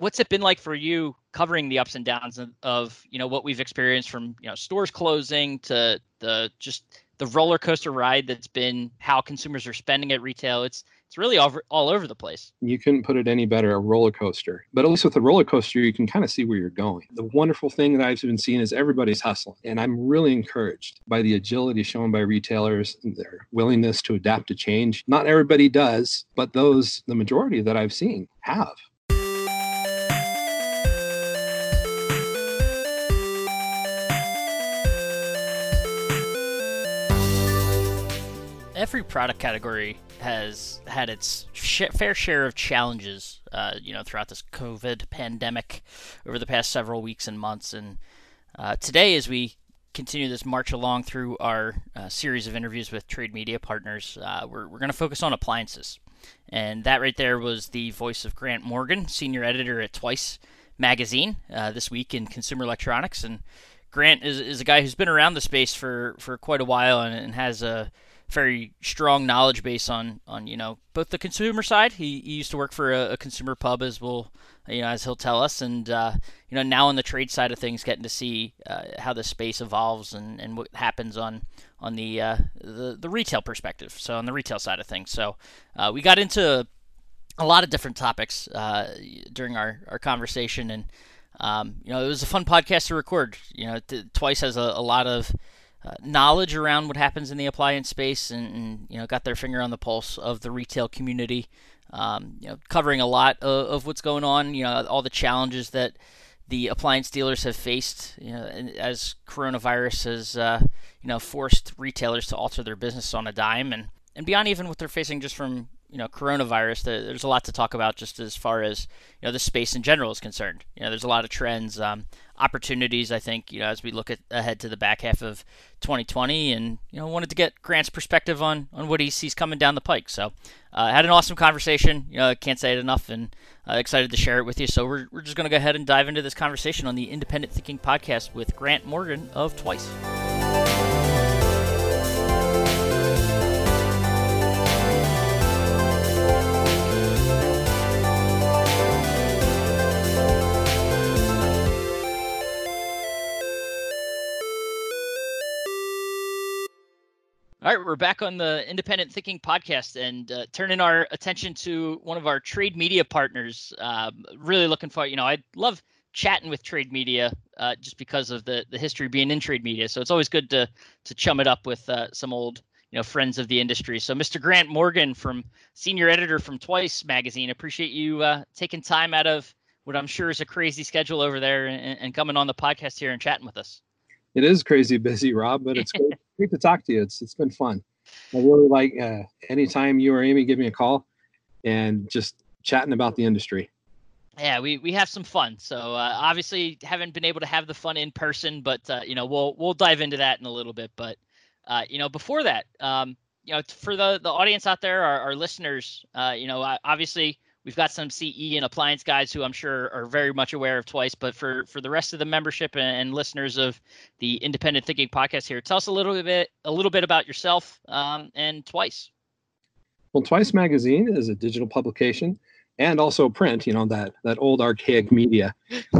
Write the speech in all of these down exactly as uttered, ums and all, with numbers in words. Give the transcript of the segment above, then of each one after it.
what's it been like for you covering the ups and downs of, of, you know, what we've experienced from, you know, stores closing to the just the roller coaster ride that's been how consumers are spending at retail? It's it's really all, all over the place. You couldn't put it any better, a roller coaster. But at least with a roller coaster, you can kind of see where you're going. The wonderful thing that I've been seeing is everybody's hustling. And I'm really encouraged by the agility shown by retailers, and their willingness to adapt to change. Not everybody does, but those, the majority that I've seen, have. Every product category has had its sh- fair share of challenges, uh, you know, throughout this COVID pandemic over the past several weeks and months. And uh, today, as we continue this march along through our uh, series of interviews with trade media partners, uh, we're, we're going to focus on appliances. And that right there was the voice of Grant Morgan, senior editor at Twice Magazine, uh, this week in consumer electronics. And Grant is, is a guy who's been around the space for, for quite a while and, and has a very strong knowledge base on, on you know, both the consumer side. He, he used to work for a, a consumer pub, as we'll, you know, as he'll tell us, and uh, you know, now on the trade side of things, getting to see uh, how the space evolves and, and what happens on on the, uh, the the retail perspective. So on the retail side of things, so uh, we got into a lot of different topics uh, during our, our conversation, and um, you know, it was a fun podcast to record. You know, t- Twice has a, a lot of Uh, knowledge around what happens in the appliance space, and, and you know, got their finger on the pulse of the retail community. Um, you know, covering a lot of, of what's going on. You know, all the challenges that the appliance dealers have faced. You know, as coronavirus has uh, you know, forced retailers to alter their business on a dime, and and beyond even what they're facing just from, you know, coronavirus. There's a lot to talk about just as far as, you know, the space in general is concerned. You know, there's a lot of trends, um, opportunities, I think, you know, as we look at ahead to the back half of twenty twenty, and, you know, wanted to get Grant's perspective on, on what he sees coming down the pike. So I uh, had an awesome conversation. You know, I can't say it enough, and uh, excited to share it with you. So we're, we're just going to go ahead and dive into this conversation on the Independent Thinking Podcast with Grant Morgan of Twice. All right, we're back on the Independent Thinking Podcast, and uh, turning our attention to one of our trade media partners. Uh, really looking for, you know, I love chatting with trade media uh, just because of the, the history being in trade media. So it's always good to to chum it up with uh, some old, you know, friends of the industry. So Mister Grant Morgan, from senior editor from Twice Magazine, appreciate you uh, taking time out of what I'm sure is a crazy schedule over there and, and coming on the podcast here and chatting with us. It is crazy busy, Rob, but it's great, great to talk to you. It's It's been fun. I really like uh, anytime you or Amy give me a call and just chatting about the industry. Yeah, we, we have some fun. So uh, obviously haven't been able to have the fun in person, but uh, you know, we'll we'll dive into that in a little bit. But uh, you know, before that, um, you know, for the the audience out there, our, our listeners, uh, you know, obviously we've got some C E and appliance guys who I'm sure are very much aware of Twice, but for, for the rest of the membership and, and listeners of the Independent Thinking Podcast here, tell us a little bit a little bit about yourself um, and Twice. Well, Twice Magazine is a digital publication and also print, you know, that that old archaic media.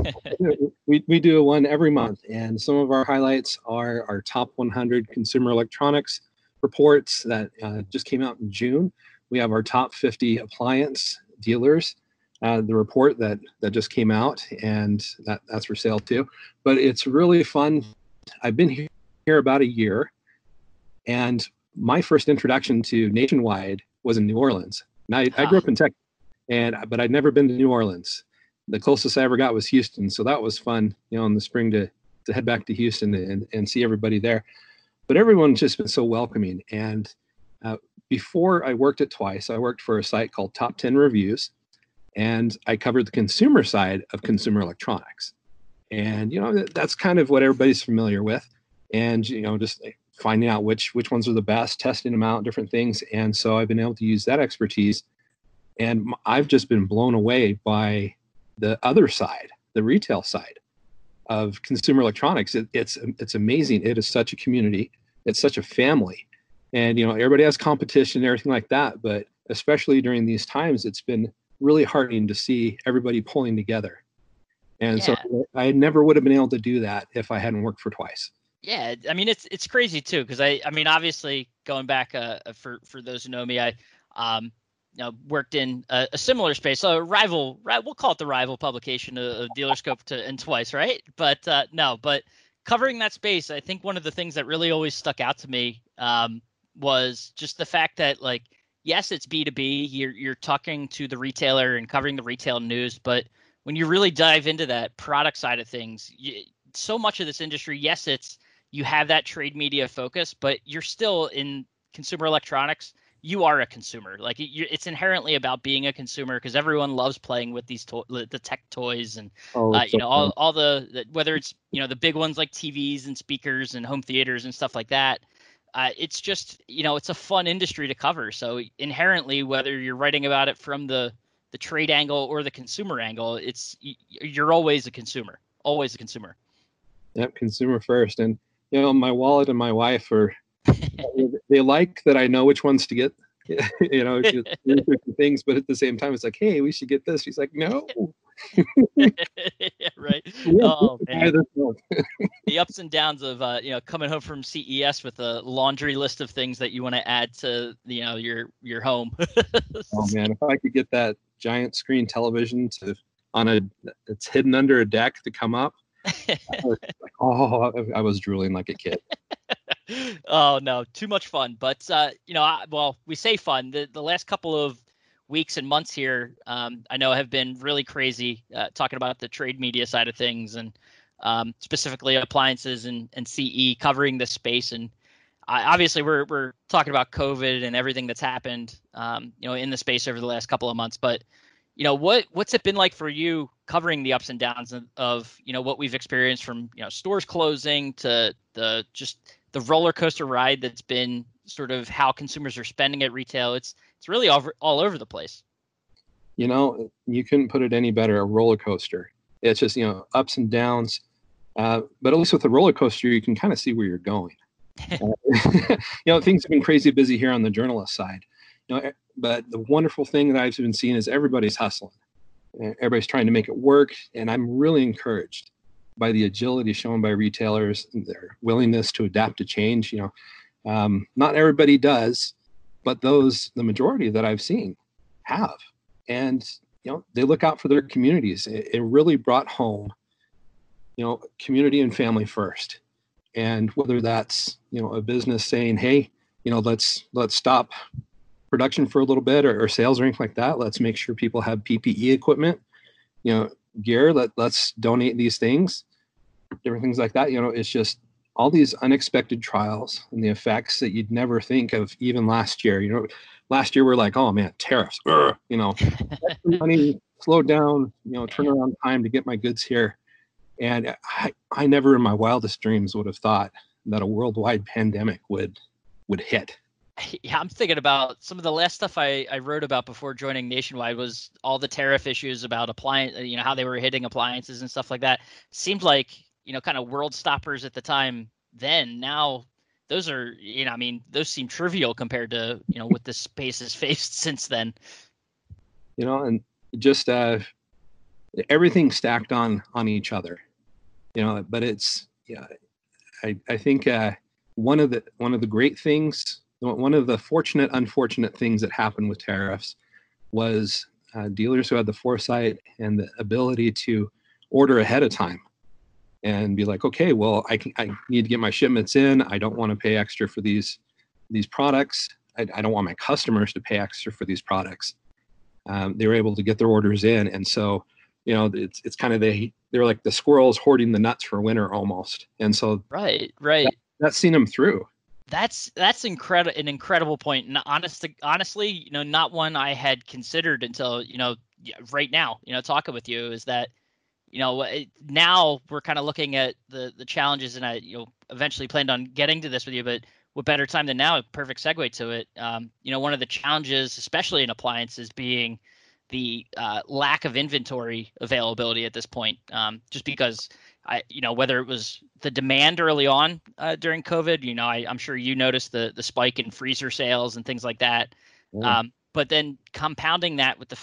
we we do one every month, and some of our highlights are our top one hundred consumer electronics reports that uh, just came out in June. We have our top fifty appliance dealers, uh, the report that that just came out, and that that's for sale too. But it's really fun. I've been here, here about a year, and my first introduction to Nationwide was in New Orleans. Now, I, I grew up in Texas, and but I'd never been to New Orleans. The closest I ever got was Houston, so that was fun, you know, in the spring to to head back to Houston and, and see everybody there. But everyone's just been so welcoming. And uh, before I worked at Twice, I worked for a site called Top ten Reviews, and I covered the consumer side of consumer electronics. And, you know, that, that's kind of what everybody's familiar with. And, you know, just finding out which which ones are the best, testing them out, different things. And so I've been able to use that expertise. And I've just been blown away by the other side, the retail side of consumer electronics. It, it's it's amazing. It is such a community. It's such a family. And, you know, everybody has competition and everything like that. But especially during these times, it's been really heartening to see everybody pulling together. And so Yeah. I never would have been able to do that if I hadn't worked for Twice. Yeah, I mean it's it's crazy too because I I mean obviously going back uh for for those who know me I um you know worked in a, a similar space, so a rival right we'll call it the rival publication of, of Dealerscope to and Twice, right? But uh no, but covering that space, I think one of the things that really always stuck out to me um was just the fact that, like, yes, it's B two B, you're you're talking to the retailer and covering the retail news, but when you really dive into that product side of things, you, so much of this industry, yes, it's you have that trade media focus, but you're still in consumer electronics. You are a consumer. Like it, it's inherently about being a consumer because everyone loves playing with these to- the tech toys and Oh, uh, it's you so know fun. all all the, the whether it's you know the big ones like T Vs and speakers and home theaters and stuff like that. Uh, it's just you know it's a fun industry to cover. So inherently, whether you're writing about it from the the trade angle or the consumer angle, it's you're always a consumer, always a consumer. Yep, consumer first. And you know, my wallet and my wife are they like that I know which ones to get. You know, just things, but at the same time, it's like, hey, we should get this. She's like, no. Yeah, right. Oh man, the ups and downs of uh, you know coming home from C E S with a laundry list of things that you want to add to you know your your home. Oh man, if I could get that giant screen television to on a it's hidden under a deck to come up, I was like, oh, I was drooling like a kid. Oh no, too much fun. But uh, you know, I, well, we say fun. The the last couple of weeks and months here, um, I know have been really crazy. Uh, talking about the trade media side of things and um, specifically appliances and and C E covering this space. And I, obviously, we're we're talking about COVID and everything that's happened, um, you know, in the space over the last couple of months. But you know, what what's it been like for you covering the ups and downs of, of you know what we've experienced from you know stores closing to the just the roller coaster ride that's been sort of how consumers are spending at retail. It's it's really all, all over the place. You know, you couldn't put it any better. A roller coaster. It's just you know ups and downs. Uh, but at least with a roller coaster, you can kind of see where you're going. Uh, you know, things have been crazy busy here on the journalist side. You know, but the wonderful thing that I've been seeing is everybody's hustling. Everybody's trying to make it work, and I'm really encouraged by the agility shown by retailers, and their willingness to adapt to change. You know, um, not everybody does, but those, the majority that I've seen, have, and you know, they look out for their communities. It, it really brought home, you know, community and family first. And whether that's you know a business saying, hey, you know, let's let's stop production for a little bit, or, or sales or anything like that. Let's make sure people have P P E equipment, you know, gear. Let let's donate these things, different things like that. You know, it's just all these unexpected trials and the effects that you'd never think of even last year. You know, last year we're like, oh man, tariffs. Ugh, you know, money, slow down. You know, turnaround time to get my goods here. And I, I never in my wildest dreams would have thought that a worldwide pandemic would would hit. Yeah, I'm thinking about some of the last stuff I, I wrote about before joining Nationwide was all the tariff issues about appliance, you know, how they were hitting appliances and stuff like that. Seemed like, you know, kind of world stoppers at the time then. Now those are, you know, I mean, those seem trivial compared to, you know, what this space has faced since then. You know, and just uh, everything stacked on on each other. You know, but it's yeah, I I think uh, one of the one of the great things, one of the fortunate unfortunate things that happened with tariffs was uh, dealers who had the foresight and the ability to order ahead of time and be like, okay, well, I can I need to get my shipments in. I don't want to pay extra for these these products. I, I don't want my customers to pay extra for these products. Um, they were able to get their orders in, and so you know it's it's kind of they they're like the squirrels hoarding the nuts for winter almost, and so right, right. That, that's seen them through. That's that's incredible, an incredible point. And honest, honestly, you know, not one I had considered until you know right now. You know, talking with you is that you know now we're kind of looking at the the challenges, and I you know eventually planned on getting to this with you, but what better time than now? A perfect segue to it. Um, you know, one of the challenges, especially in appliances, being the uh, lack of inventory availability at this point, um, just because I, you know, whether it was the demand early on uh, during COVID, you know, I, I'm sure you noticed the the spike in freezer sales and things like that. Yeah. Um, but then compounding that with the fact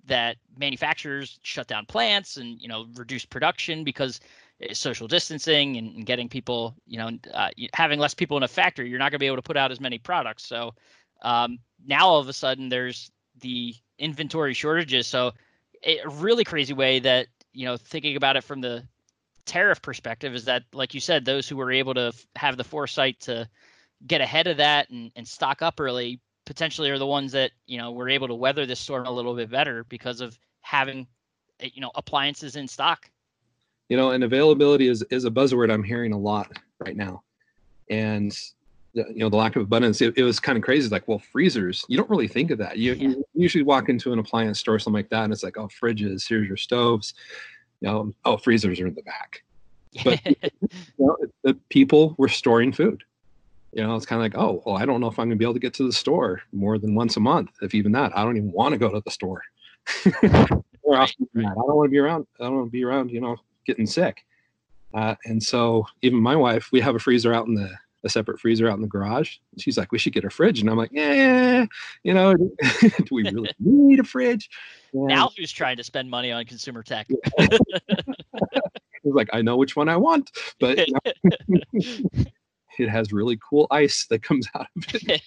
that manufacturers shut down plants and, you know, reduce production because social distancing and, and getting people, you know, uh, having less people in a factory, you're not going to be able to put out as many products. So um, now all of a sudden there's the inventory shortages. So a really crazy way that, you know, thinking about it from the tariff perspective is that, like you said, those who were able to f- have the foresight to get ahead of that and, and stock up early potentially are the ones that, you know, were able to weather this storm a little bit better because of having, you know, appliances in stock. You know, and availability is, is a buzzword I'm hearing a lot right now. And, you know, the lack of abundance, it, it was kind of crazy. Like, well, freezers, you don't really think of that. You, yeah. you usually walk into an appliance store, something like that, and it's like, oh, fridges, here's your stoves. You know, oh, freezers are in the back. But you know, the people were storing food. You know, it's kind of like, oh, well, I don't know if I'm going to be able to get to the store more than once a month, if even that. I don't even want to go to the store. More right, often than right. that. I don't want to be around. I don't want to be around, you know, getting sick. Uh, and so even my wife, we have a freezer out in the, a separate freezer out in the garage. She's like, we should get a fridge. And I'm like, yeah, you know, do we really need a fridge? And now who's trying to spend money on consumer tech? It's like, I know which one I want, but you know, it has really cool ice that comes out of it.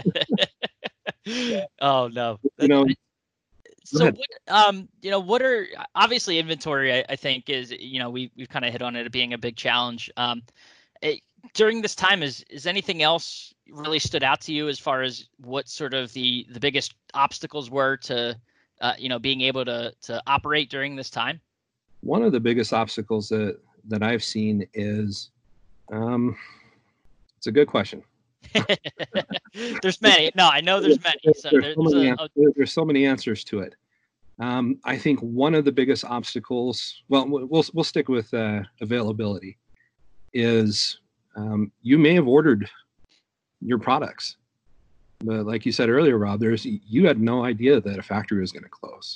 Oh no. You know, so what, um, you know, what are obviously inventory, I, I think is, you know, we, we've kind of hit on it being a big challenge. Um, it, during this time, is, is anything else really stood out to you as far as what sort of the, the biggest obstacles were to, uh, you know, being able to, to operate during this time? One of the biggest obstacles that, that I've seen is, um, it's a good question. There's many. No, I know there's many. So there's, there, so there's, many, a, a, there's so many answers to it. Um, I think one of the biggest obstacles, well, we'll, we'll stick with uh, availability, is um, you may have ordered your products, but like you said earlier, Rob, there's you had no idea that a factory was going to close.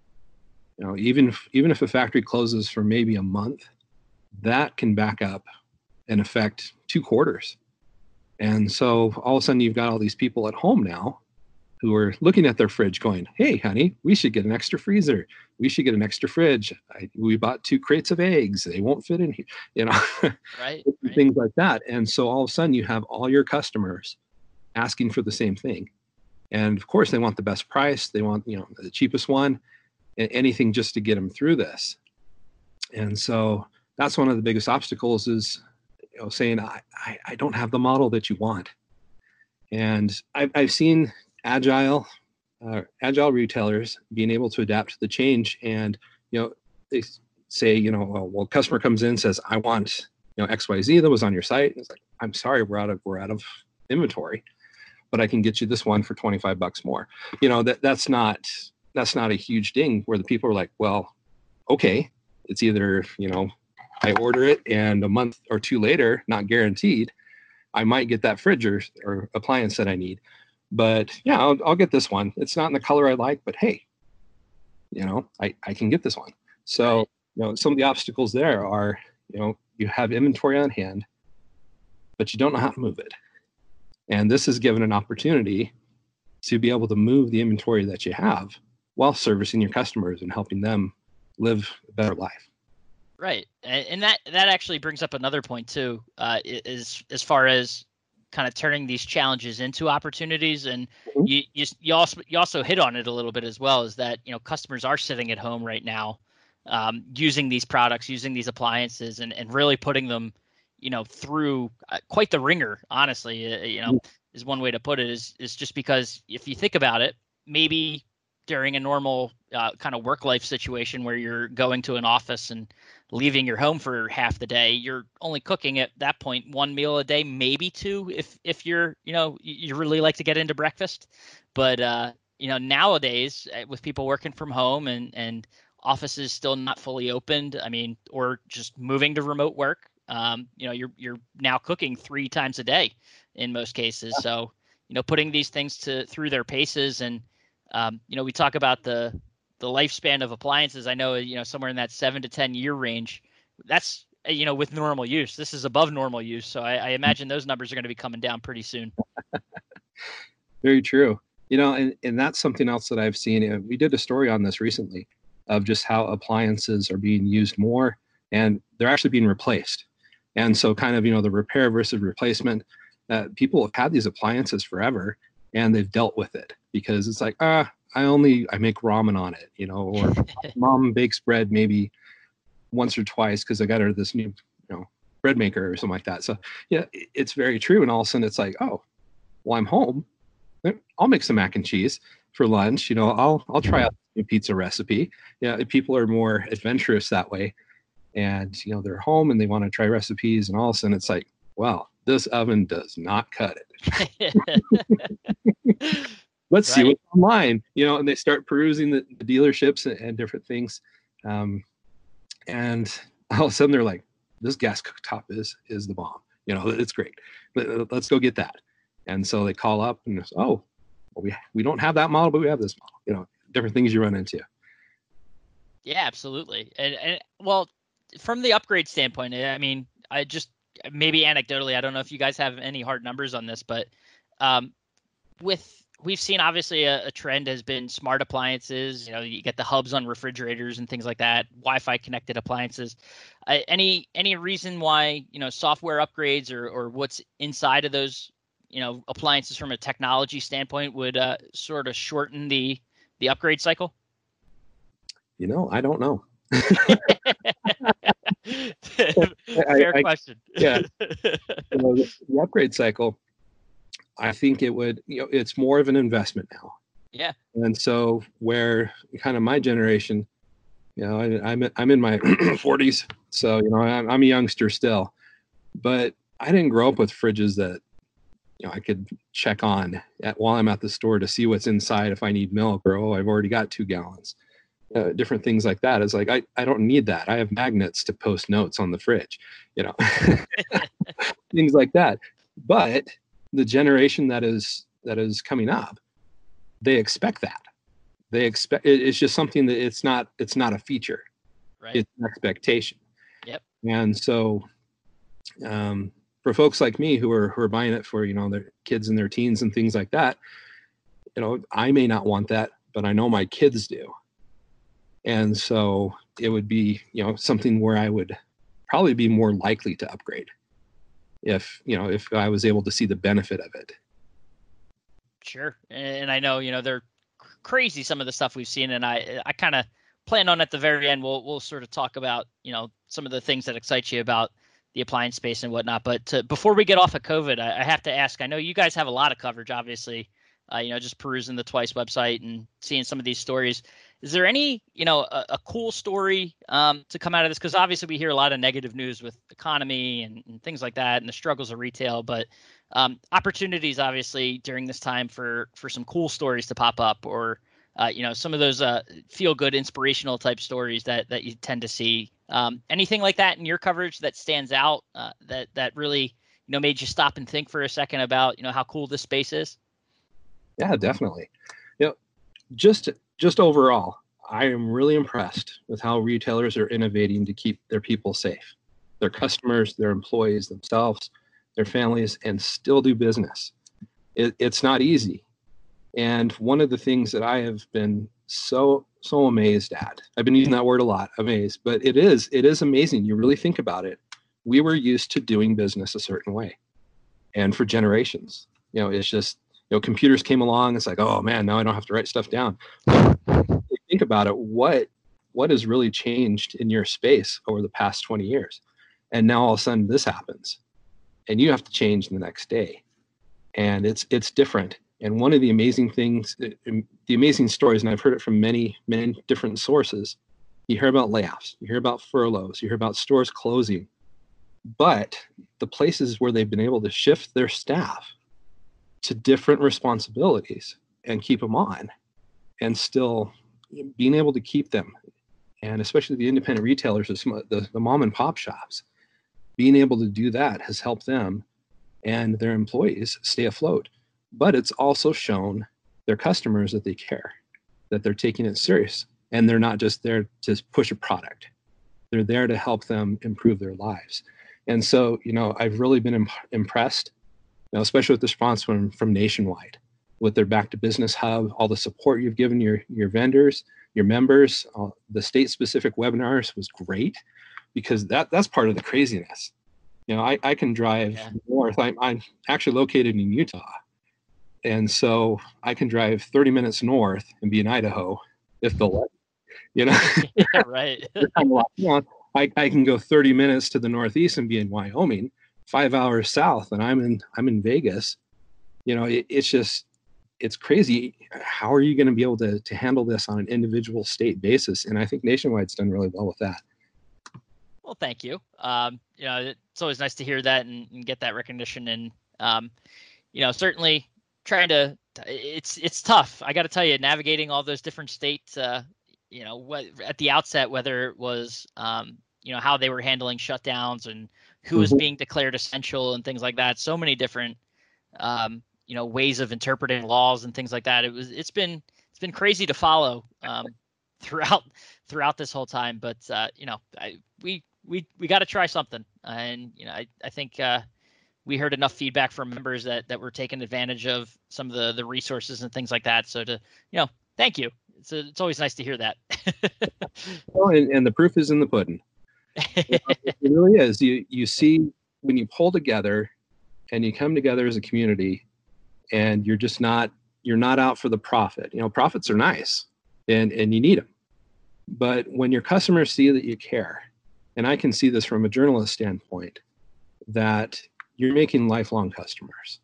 You know, even if, even if a factory closes for maybe a month, that can back up and affect two quarters. And so all of a sudden you've got all these people at home now who are looking at their fridge going, hey, honey, we should get an extra freezer. We should get an extra fridge. I, we bought two crates of eggs. They won't fit in here, you know, right, right. things like that. And so all of a sudden you have all your customers asking for the same thing. And of course they want the best price. They want, you know, the cheapest one, and anything just to get them through this. And so that's one of the biggest obstacles is, you know, saying, I, I, I don't have the model that you want. And I've, I've seen agile, uh, agile retailers being able to adapt to the change. And, you know, they say, you know, well, well customer comes in and says, I want, you know, X Y Z that was on your site. And it's like, I'm sorry, we're out of, we're out of inventory, but I can get you this one for twenty-five bucks more. You know, that that's not, that's not a huge ding where the people are like, well, okay, it's either, you know, I order it and a month or two later, not guaranteed, I might get that fridge or, or appliance that I need. But yeah, I'll, I'll get this one. It's not in the color I like, but hey, you know, I, I can get this one. So, right. you know, some of the obstacles there are, you know, you have inventory on hand, but you don't know how to move it. And this is given an opportunity to be able to move the inventory that you have while servicing your customers and helping them live a better life. Right, and that that actually brings up another point too, uh, is as far as kind of turning these challenges into opportunities. And mm-hmm. you, you you also you also hit on it a little bit as well, is that, you know, customers are sitting at home right now, um, using these products, using these appliances, and, and really putting them, you know, through uh, quite the ringer. Honestly, uh, you know, mm-hmm. is one way to put it. Is is just because if you think about it, maybe during a normal uh, kind of work life situation where you're going to an office and leaving your home for half the day, you're only cooking at that point one meal a day, maybe two, if if you're, you know, you really like to get into breakfast. But uh, you know, nowadays with people working from home and and offices still not fully opened, I mean, or just moving to remote work, um, you know, you're you're now cooking three times a day in most cases. So, you know, putting these things to through their paces. And um, you know, we talk about the the lifespan of appliances. I know, you know, somewhere in that seven to ten year range. That's, you know, with normal use. This is above normal use. So I, I imagine those numbers are going to be coming down pretty soon. Very true. You know, and, and that's something else that I've seen. And we did a story on this recently of just how appliances are being used more and they're actually being replaced. And so kind of, you know, the repair versus replacement, uh, people have had these appliances forever and they've dealt with it because it's like, ah, I only, I make ramen on it, you know, or mom bakes bread maybe once or twice because I got her this new, you know, bread maker or something like that. So yeah, it's very true. And all of a sudden it's like, oh, well, I'm home. I'll make some mac and cheese for lunch. You know, I'll I'll try out a pizza recipe. Yeah, people are more adventurous that way, and you know they're home and they want to try recipes, and all of a sudden it's like, well, this oven does not cut it. Let's right. see what's online. You know, and they start perusing the, the dealerships and, and different things, um, and all of a sudden they're like, this gas cooktop is is the bomb. You know, it's great. But let's go get that. And so they call up and it's, oh, well, we we don't have that model, but we have this model. You know, different things you run into. Yeah, absolutely. And, and well, from the upgrade standpoint, I mean, I just maybe anecdotally, I don't know if you guys have any hard numbers on this, but um, with we've seen obviously a, a trend has been smart appliances. You know, you get the hubs on refrigerators and things like that, Wi-Fi connected appliances. Uh, any any reason why, you know, software upgrades or or what's inside of those, you know, appliances from a technology standpoint would uh, sort of shorten the the upgrade cycle? You know, I don't know. Fair I, I, question. Yeah, you know, the, the upgrade cycle, I think it would, you know, it's more of an investment now. Yeah. And so where kind of my generation, you know, I, I'm I'm in my forties, so you know, I'm, I'm a youngster still, but I didn't grow up with fridges that, you know, I could check on at, while I'm at the store to see what's inside if I need milk or, oh, I've already got two gallons. Uh, different things like that. It's like, I, I don't need that. I have magnets to post notes on the fridge, you know, things like that. But the generation that is that is coming up, they expect that. They expect it, it's just something that it's not it's not a feature. Right. It's an expectation. Yep. And so um for folks like me who are who are buying it for, you know, their kids in their teens and things like that, you know, I may not want that, but I know my kids do. And so it would be, you know, something where I would probably be more likely to upgrade if, you know, if I was able to see the benefit of it. Sure. And I know, you know, they're crazy, some of the stuff we've seen. And I, I kind of plan on at the very end, we'll, we'll sort of talk about, you know, some of the things that excite you about the appliance space and whatnot. But to, before we get off of COVID, I, I have to ask, I know you guys have a lot of coverage, obviously, uh, you know, just perusing the Twice website and seeing some of these stories. Is there any, you know, a, a cool story um, to come out of this? Because obviously we hear a lot of negative news with economy and, and things like that and the struggles of retail, but um, opportunities obviously during this time for for some cool stories to pop up, or, uh, you know, some of those uh, feel good, inspirational type stories that that you tend to see. Um, anything like that in your coverage that stands out uh, that that really, you know, made you stop and think for a second about, you know, how cool this space is? Yeah, definitely. You know, just just overall, I am really impressed with how retailers are innovating to keep their people safe, their customers, their employees, themselves, their families, and still do business. It, it's not easy. And one of the things that I have been so, so amazed at, I've been using that word a lot, amazed, but it is, it is amazing. You really think about it. We were used to doing business a certain way. And for generations, you know, it's just, you know, computers came along. It's like, oh man, now I don't have to write stuff down. Think about it. What, what has really changed in your space over the past twenty years? And now all of a sudden this happens and you have to change the next day. And it's, it's different. And one of the amazing things, the amazing stories, and I've heard it from many, many different sources, you hear about layoffs, you hear about furloughs, you hear about stores closing, but the places where they've been able to shift their staff to different responsibilities and keep them on and still being able to keep them, and especially the independent retailers, the, the mom and pop shops, being able to do that has helped them and their employees stay afloat. But it's also shown their customers that they care, that they're taking it serious, and they're not just there to push a product. They're there to help them improve their lives. And so, you know, I've really been imp- impressed, you know, especially with the response from, from Nationwide. with their Back to Business Hub, all the support you've given your, your vendors, your members. Uh, the state-specific webinars was great, because that, that's part of the craziness. You know, I, I can drive Yeah. north. I'm, I'm actually located in Utah. And so I can drive thirty minutes north and be in Idaho if they'll let me, you know. Yeah, right. I'm like, you know, I, I can go thirty minutes to the northeast and be in Wyoming, five hours south, and I'm in I'm in Vegas. You know, it, it's just it's crazy. How are you going to be able to to handle this on an individual state basis? And I think Nationwide's done really well with that. Well, thank you. Um, you know, it's always nice to hear that and, and get that recognition. And um, you know, certainly trying to it's it's tough. I got to tell you, navigating all those different states. Uh, you know, what at the outset, whether it was um, you know, how they were handling shutdowns and who was Mhm. being declared essential and things like that. So many different um, you know, ways of interpreting laws and things like that. It was it's been it's been crazy to follow um, throughout throughout this whole time. But uh, you know, I, we we we got to try something, and you know, I I think uh, we heard enough feedback from members that that were taking advantage of some of the the resources and things like that. So to you know, thank you. It's a, it's always nice to hear that. Well, and, and the proof is in the pudding. It really is. You you see when you pull together and you come together as a community, and you're just not you're not out for the profit. You know, profits are nice, and and you need them. But when your customers see that you care, and I can see this from a journalist standpoint, that you're making lifelong customers,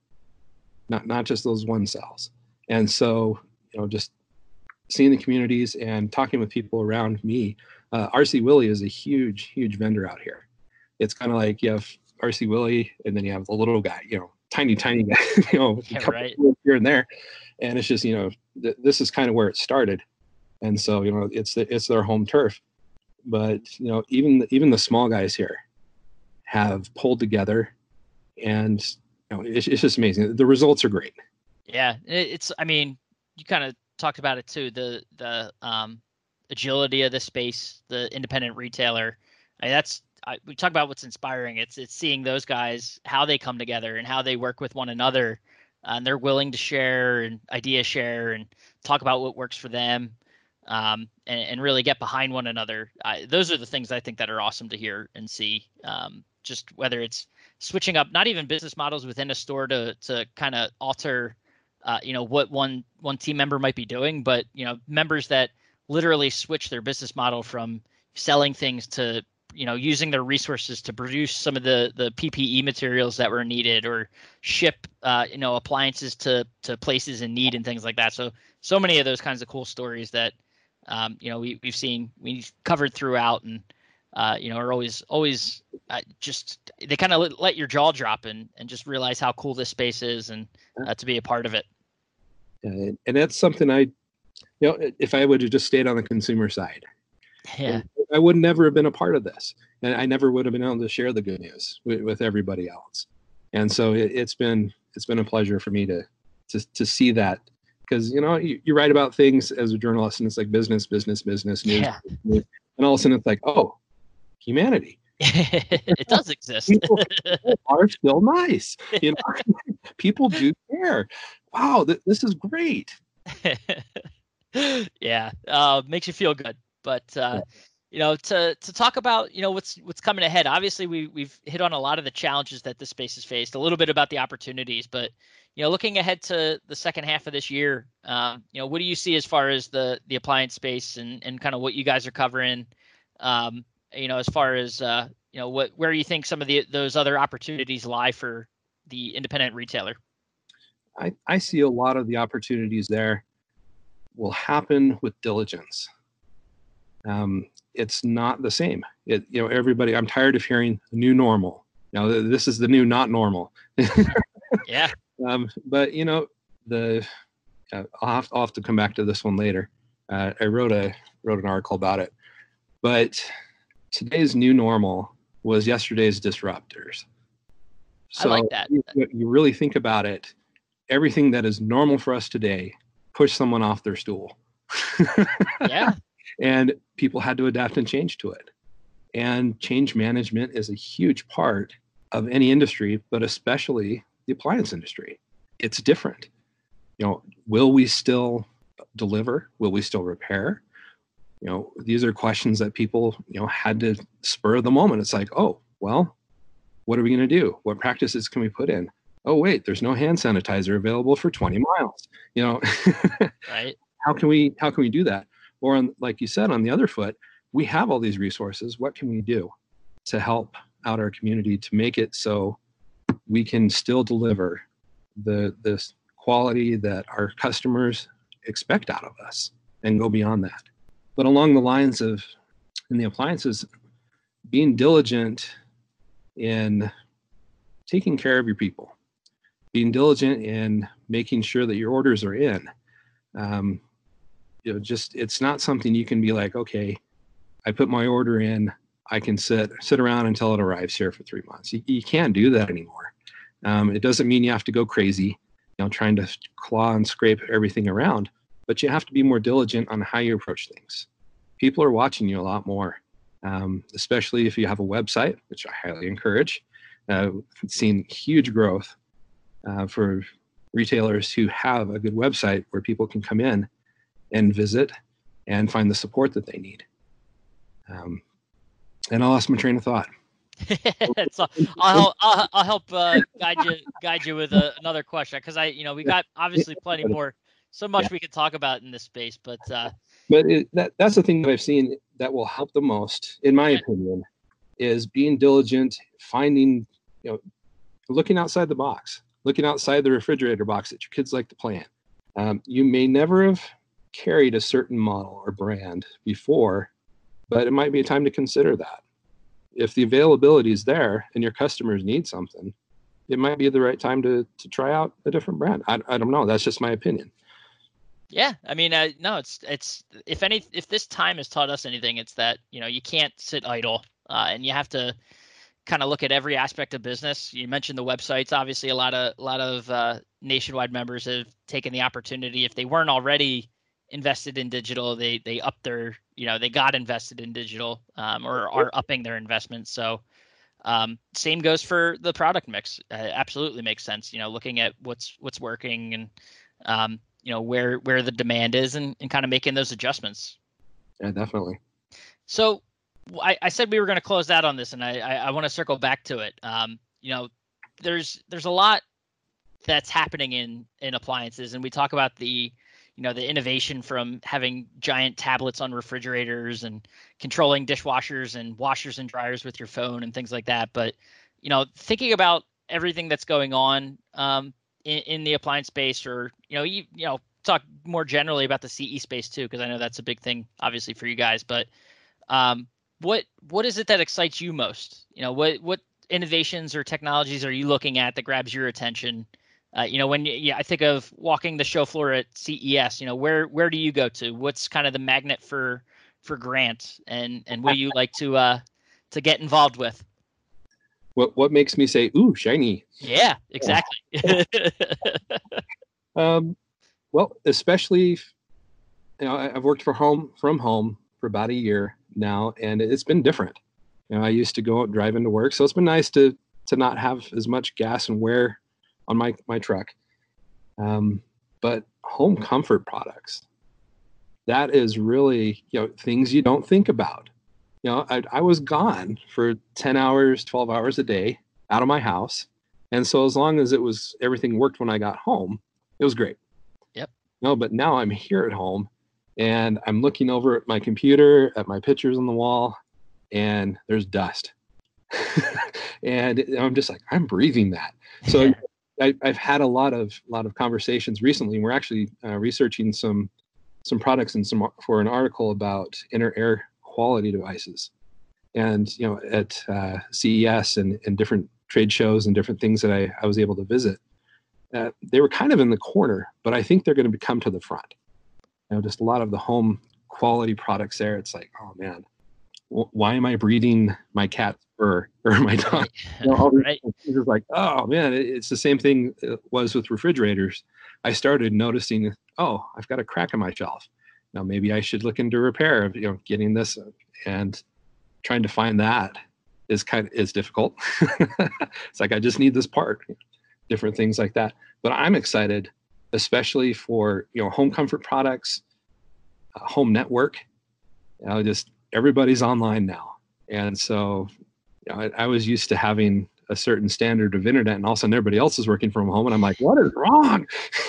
not not just those one sales. And so, you know, just seeing the communities and talking with people around me, uh, R C Willey is a huge, huge vendor out here. It's kind of like you have R C Willey, and then you have the little guy, you know, tiny, tiny guy, you know, Yeah, a couple right. here and there. And it's just, you know, th- this is kind of where it started. And so, you know, it's the, it's their home turf. But, you know, even the, even the small guys here have pulled together, and, you know, it's, it's just amazing. The results are great. Yeah, it, it's. I mean, you kind of talked about it too. The the um, agility of the space, the independent retailer. I mean, that's I, we talk about what's inspiring. It's it's seeing those guys, how they come together and how they work with one another, and they're willing to share and idea share and talk about what works for them, um, and and really get behind one another. I, those are the things I think that are awesome to hear and see. Um, just whether it's switching up, not even business models within a store to to kind of alter, uh, you know, what one one team member might be doing, but you know, members that literally switch their business model from selling things to, you know, using their resources to produce some of the the P P E materials that were needed, or ship uh, you know, appliances to to places in need and things like that. So so many of those kinds of cool stories that um, you know, we we've seen, we've covered throughout, and uh, you know, are always always uh, just they kind of let, let your jaw drop and and just realize how cool this space is, and uh, to be a part of it. And, and that's something I, you know, if I would have just stayed on the consumer side, Yeah. I would never have been a part of this, and I never would have been able to share the good news with, with everybody else. And so it, it's been it's been a pleasure for me to to to see that, because you know, you, you write about things as a journalist, and it's like business, business, business, news, Yeah. news, and all of a sudden it's like, oh, humanity. It does exist. People, people are still nice. You know, people do care. Wow, th- this is great. Yeah, uh, makes you feel good. But uh, you know, to to talk about, you know, what's what's coming ahead. Obviously, we we've hit on a lot of the challenges that this space has faced. A little bit about the opportunities, but you know, looking ahead to the second half of this year, um, you know, what do you see as far as the the appliance space and and kind of what you guys are covering? Um, you know, as far as uh, you know, what where you think some of the those other opportunities lie for the independent retailer. I, I see a lot of the opportunities there will happen with diligence. Um, it's not the same. It, you know, everybody, I'm tired of hearing new normal. Now, this is the new not normal. Yeah. Um, but, you know, the uh, I'll, have, I'll have to come back to this one later. Uh, I wrote a wrote an article about it. But today's new normal was yesterday's disruptors. So I like that. You, you really think about it, everything that is normal for us today pushed someone off their stool. Yeah. And people had to adapt and change to it. And change management is a huge part of any industry, but especially the appliance industry. It's different. You know, will we still deliver? Will we still repair? You know, these are questions that people, you know, had to spur of the moment. It's like, oh, well, what are we going to do? What practices can we put in? Oh, wait, there's no hand sanitizer available for twenty miles. You know, right? How can we how can we do that? Or on, like you said, on the other foot, we have all these resources. What can we do to help out our community to make it so we can still deliver the this quality that our customers expect out of us and go beyond that? But along the lines of in the appliances, being diligent in taking care of your people, being diligent in making sure that your orders are in. Um, you know, just it's not something you can be like, okay, I put my order in, I can sit sit around until it arrives here for three months. You, you can't do that anymore. Um, it doesn't mean you have to go crazy, you know, trying to claw and scrape everything around, but you have to be more diligent on how you approach things. People are watching you a lot more, um, especially if you have a website, which I highly encourage. Uh, I've seen huge growth uh, for retailers who have a good website where people can come in and visit and find the support that they need. Um, and I lost my train of thought. so I'll I'll, I'll help uh, guide you guide you with a, another question, because I you know we got obviously plenty more, so much yeah. we could talk about in this space, but uh, but it, that that's the thing that I've seen that will help the most, in my yeah. opinion, is being diligent, finding, you know, looking outside the box, looking outside the refrigerator box that your kids like to play in. Um, you may never have carried a certain model or brand before, but it might be a time to consider that. If the availability is there and your customers need something, it might be the right time to to try out a different brand. I, I don't know. That's just my opinion. Yeah, I mean, uh, no, it's it's if any if this time has taught us anything, it's that, you know, you can't sit idle, uh, and you have to kind of look at every aspect of business. You mentioned the websites. Obviously, a lot of a lot of uh, Nationwide members have taken the opportunity. If they weren't already invested in digital, they they upped their, you know, they got invested in digital, um, or are upping their investments. So um, same goes for the product mix. Uh, absolutely makes sense. You know, looking at what's what's working, and um, you know, where where the demand is, and, and kind of making those adjustments. Yeah, definitely. So I, I said we were going to close out on this, and I, I, I want to circle back to it. Um, you know, there's there's a lot that's happening in in appliances, and we talk about the, you know, the innovation from having giant tablets on refrigerators and controlling dishwashers and washers and dryers with your phone and things like that. But, you know, thinking about everything that's going on um, in, in the appliance space, or, you know, you, you know, talk more generally about the C E space too, because I know that's a big thing, obviously, for you guys. But um, what what is it that excites you most? You know, what what innovations or technologies are you looking at that grabs your attention? Uh, you know, when you, yeah, I think of walking the show floor at C E S, you know, where where do you go to? What's kind of the magnet for for Grant, and and what do you like to uh to get involved with? What what makes me say, ooh, shiny? Yeah, exactly. um, well, especially, you know, I, I've worked for home from home for about a year now, and it's been different. You know, I used to go out and drive into work, so it's been nice to to not have as much gas and wear on my my truck. Um, but home comfort products, that is really, you know, things you don't think about. You know, I, I was gone for ten hours, twelve hours a day out of my house. And so as long as it was, everything worked when I got home, it was great. Yep. No, but now I'm here at home and I'm looking over at my computer, at my pictures on the wall, and there's dust. And I'm just like, I'm breathing that. So I, I've had a lot of lot of conversations recently. We're actually uh, researching some some products and some for an article about inner air quality devices. And you know, at uh, C E S and, and different trade shows and different things that I, I was able to visit, uh, they were kind of in the corner, but I think they're going to come to the front. You know, just a lot of the home quality products there. It's like, oh man, w- why am I breathing my cat's fur or my dog? You know, all these right. things. It's like, oh man, it, it's the same thing it was with refrigerators. I started noticing, oh, I've got a crack in my shelf. Now maybe I should look into repair, you know, getting this, and trying to find that is kind of is difficult. It's like, I just need this part, different things like that. But I'm excited especially for, you know, home comfort products, uh, home network. You know, just everybody's online now. And so, you know, I, I was used to having a certain standard of internet, and all of a sudden everybody else is working from home, and I'm like, what is wrong?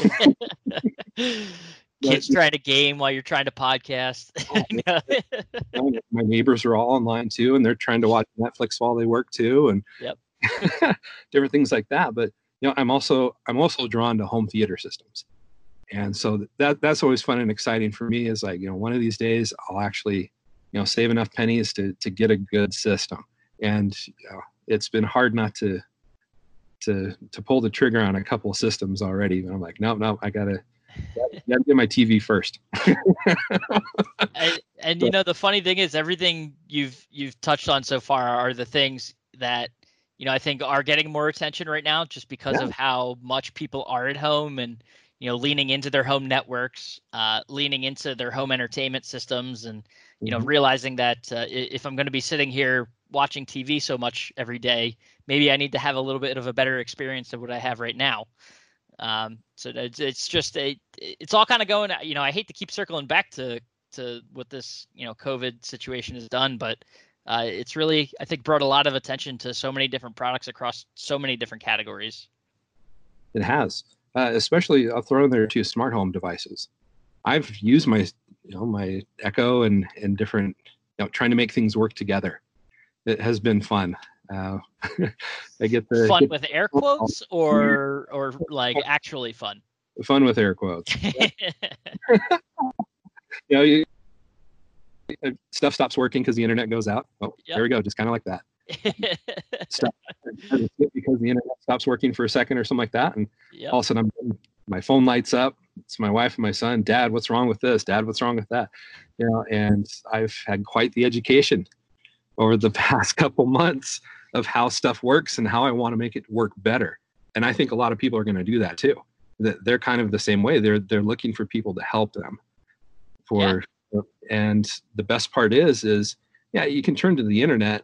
Kids trying to game while you're trying to podcast. My neighbors are all online too, and they're trying to watch Netflix while they work too, and yep. different things like that. But you know, I'm also I'm also drawn to home theater systems, and so that that's always fun and exciting for me. Is like, you know, one of these days I'll actually, you know, save enough pennies to to get a good system, and you know, it's been hard not to to to pull the trigger on a couple of systems already. But I'm like, no, no, I gotta. Gotta get my T V first. and, and you know, the funny thing is, everything you've you've touched on so far are the things that, you know, I think are getting more attention right now, just because yeah. of how much people are at home and, you know, leaning into their home networks, uh, leaning into their home entertainment systems, and you mm-hmm. know, realizing that uh, if I'm going to be sitting here watching T V so much every day, maybe I need to have a little bit of a better experience than what I have right now. Um, so it's, it's just a, it's all kind of going, you know, I hate to keep circling back to, to what this, you know, COVID situation has done, but, uh, it's really, I think, brought a lot of attention to so many different products across so many different categories. It has, uh, especially I'll throw in there two smart home devices. I've used my, you know, my Echo and, and different, you know, trying to make things work together. It has been fun. Uh, I get the fun get, with air quotes, or or like actually fun. Fun with air quotes. you know, you, stuff stops working because the internet goes out. Oh, yep. There we go. Just kind of like that. Stuff because the internet stops working for a second or something like that, and yep. all of a sudden I'm, my phone lights up. It's my wife and my son. Dad, what's wrong with this? Dad, what's wrong with that? You know, and I've had quite the education over the past couple months of how stuff works and how I want to make it work better. And I think a lot of people are going to do that too. That they're kind of the same way. They're they're looking for people to help them. For yeah. And the best part is is yeah, you can turn to the internet,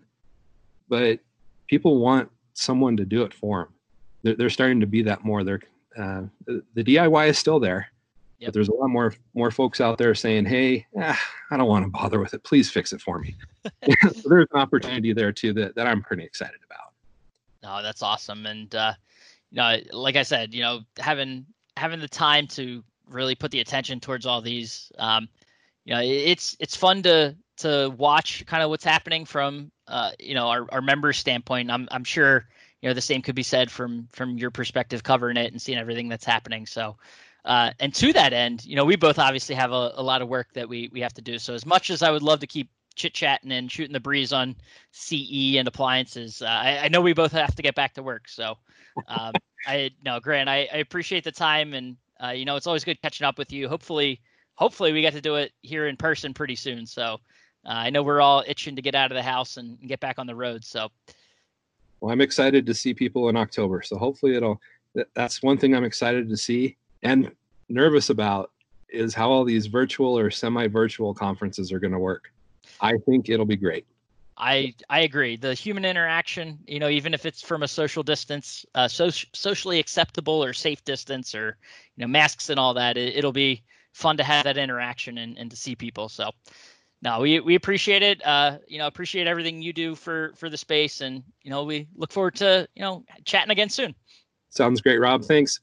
but people want someone to do it for them. They're they're starting to be that more. They're uh, the, the D I Y is still there. Yep. But there's a lot more more folks out there saying, hey, eh, I don't want to bother with it. Please fix it for me. So there's an opportunity there too that, that I'm pretty excited about. No, that's awesome. And, uh, you know, like I said, you know, having having the time to really put the attention towards all these, um, you know, it's it's fun to to watch kind of what's happening from, uh, you know, our, our members' standpoint. I'm I'm sure, you know, the same could be said from from your perspective covering it and seeing everything that's happening. So. Uh, and to that end, you know, we both obviously have a, a lot of work that we, we have to do. So as much as I would love to keep chit chatting and shooting the breeze on C E and appliances, uh, I, I know we both have to get back to work. So um, I no, Grant, I, I appreciate the time, and uh, you know, it's always good catching up with you. Hopefully, hopefully we get to do it here in person pretty soon. So uh, I know we're all itching to get out of the house and, and get back on the road. So. Well, I'm excited to see people in October. So hopefully it'll. That's one thing I'm excited to see. And nervous about is how all these virtual or semi-virtual conferences are going to work. I think it'll be great. I I agree. The human interaction, you know, even if it's from a social distance, uh, so, socially acceptable or safe distance, or, you know, masks and all that, it, it'll be fun to have that interaction and, and to see people. So, no, we we appreciate it. Uh, you know, appreciate everything you do for for the space, and you know, we look forward to, you know, chatting again soon. Sounds great, Rob. Thanks.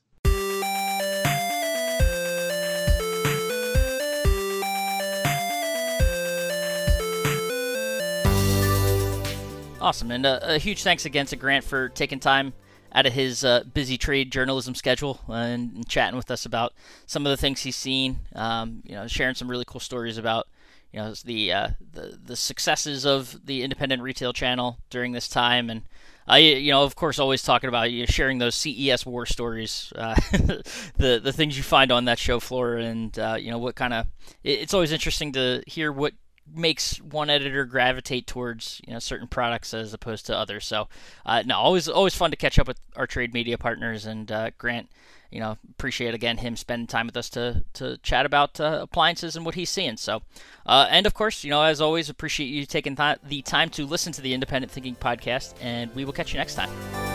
Awesome. And uh, a huge thanks again to Grant for taking time out of his uh, busy trade journalism schedule and, and chatting with us about some of the things he's seen, um, you know, sharing some really cool stories about, you know, the, uh, the, the successes of the independent retail channel during this time. And I, you know, of course, always talking about, you know, sharing those C E S war stories, uh, the, the things you find on that show floor, and, uh, you know, what kind of, it, it's always interesting to hear what makes one editor gravitate towards, you know, certain products as opposed to others. So uh, no, always always fun to catch up with our trade media partners, and uh, Grant, you know, appreciate again him spending time with us to to chat about uh, appliances and what he's seeing. So uh, and of course, you know, as always, appreciate you taking th- the time to listen to the Independent Thinking Podcast, and we will catch you next time.